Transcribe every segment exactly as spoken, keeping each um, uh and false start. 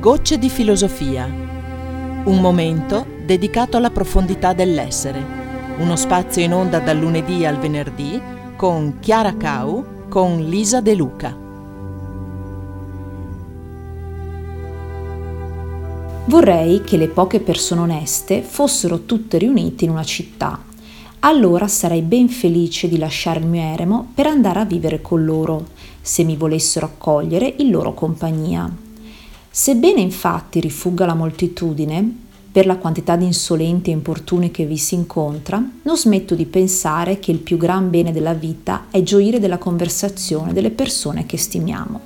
Gocce di filosofia. Un momento dedicato alla profondità dell'essere. Uno spazio in onda dal lunedì al venerdì con Chiara Cau, con Lisa De Luca. Vorrei che le poche persone oneste fossero tutte riunite in una città. Allora sarei ben felice di lasciare il mio eremo per andare a vivere con loro, se mi volessero accogliere in loro compagnia. Sebbene infatti rifugga la moltitudine, per la quantità di insolenti e importuni che vi si incontra, non smetto di pensare che il più gran bene della vita è gioire della conversazione delle persone che stimiamo.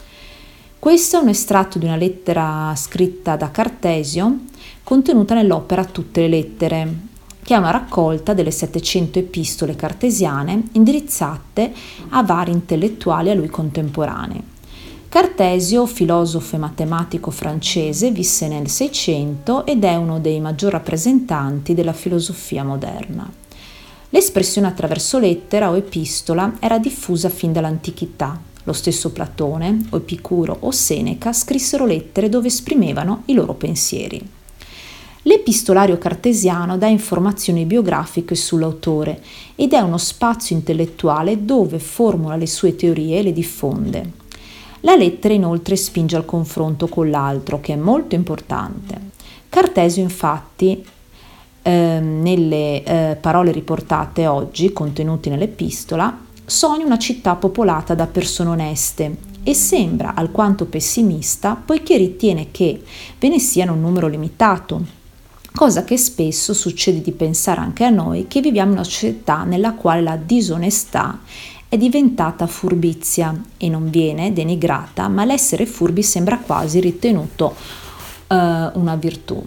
Questo è un estratto di una lettera scritta da Cartesio, contenuta nell'opera Tutte le lettere, che è una raccolta delle settecento epistole cartesiane indirizzate a vari intellettuali a lui contemporanei. Cartesio, filosofo e matematico francese, visse nel Seicento ed è uno dei maggiori rappresentanti della filosofia moderna. L'espressione attraverso lettera o epistola era diffusa fin dall'antichità. Lo stesso Platone, o Epicuro o Seneca scrissero lettere dove esprimevano i loro pensieri. L'epistolario cartesiano dà informazioni biografiche sull'autore ed è uno spazio intellettuale dove formula le sue teorie e le diffonde. La lettera inoltre spinge al confronto con l'altro, che è molto importante. Cartesio infatti, eh, nelle eh, parole riportate oggi, contenute nell'epistola, sogna una città popolata da persone oneste e sembra alquanto pessimista poiché ritiene che ve ne siano un numero limitato, cosa che spesso succede di pensare anche a noi che viviamo in una società nella quale la disonestà è diventata furbizia e non viene denigrata, ma l'essere furbi sembra quasi ritenuto uh, una virtù.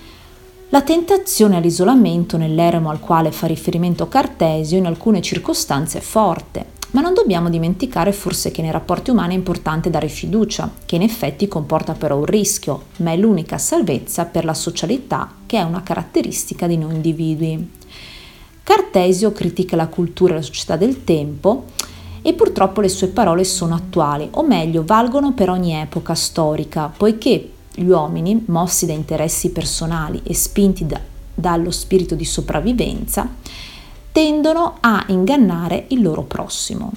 La tentazione all'isolamento nell'eremo al quale fa riferimento Cartesio in alcune circostanze è forte, ma non dobbiamo dimenticare forse che nei rapporti umani è importante dare fiducia, che in effetti comporta però un rischio, ma è l'unica salvezza per la socialità che è una caratteristica di noi individui. Cartesio critica la cultura e la società del tempo e purtroppo le sue parole sono attuali, o meglio, valgono per ogni epoca storica, poiché gli uomini, mossi da interessi personali e spinti da, dallo spirito di sopravvivenza, tendono a ingannare il loro prossimo.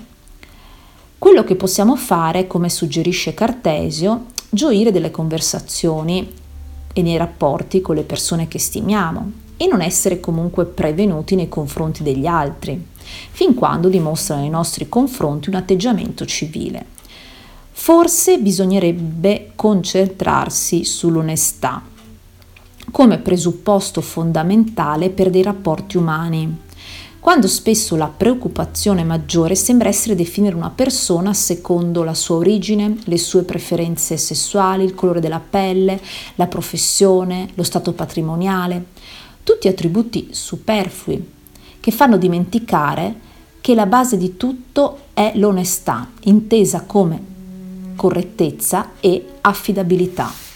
Quello che possiamo fare, come suggerisce Cartesio, gioire delle conversazioni e nei rapporti con le persone che stimiamo, e non essere comunque prevenuti nei confronti degli altri, fin quando dimostrano nei nostri confronti un atteggiamento civile. Forse bisognerebbe concentrarsi sull'onestà come presupposto fondamentale per dei rapporti umani, quando spesso la preoccupazione maggiore sembra essere definire una persona secondo la sua origine, le sue preferenze sessuali, il colore della pelle, la professione, lo stato patrimoniale. Tutti attributi superflui che fanno dimenticare che la base di tutto è l'onestà, intesa come correttezza e affidabilità.